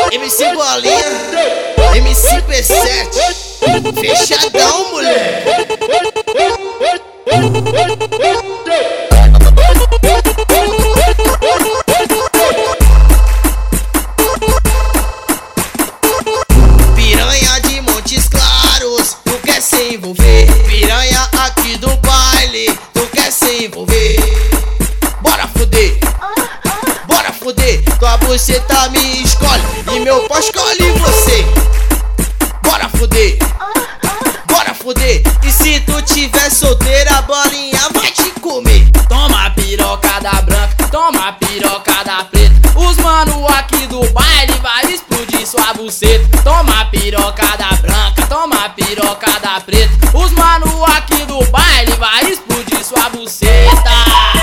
MC Bolinha, MC P7, fechadão, moleque. Piranha de Montes Claros, tu quer se envolver? Piranha aqui do baile, tu quer se envolver? Bora fuder, bora fuder. Tua buceta me escolhe e meu pau escolhe você. Bora fuder, bora fuder. E se tu tiver solteira, a bolinha vai te comer. Toma a piroca da branca, toma a piroca da preta. Os mano aqui do baile vai explodir sua buceta. Toma a piroca da branca, toma a piroca da preta. Os mano aqui do baile vai explodir sua buceta.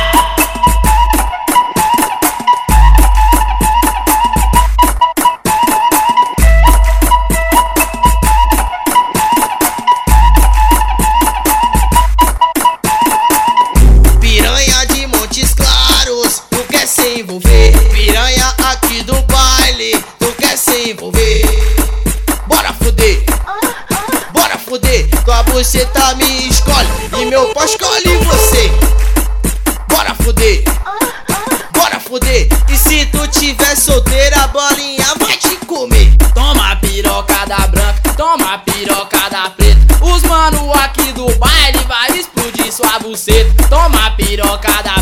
Piranha de Montes Claros, tu quer se envolver? Piranha aqui do baile, tu quer se envolver? Bora fuder, bora fuder. Tua buceta me escolhe e meu pau escolhe você. Bora fuder, bora fuder. E se tu tiver solteira, a bolinha vai te comer. Toma a piroca da branca, toma a piroca da preta. Os mano aqui do baile vai explodir sua buceta. Toma a piroca da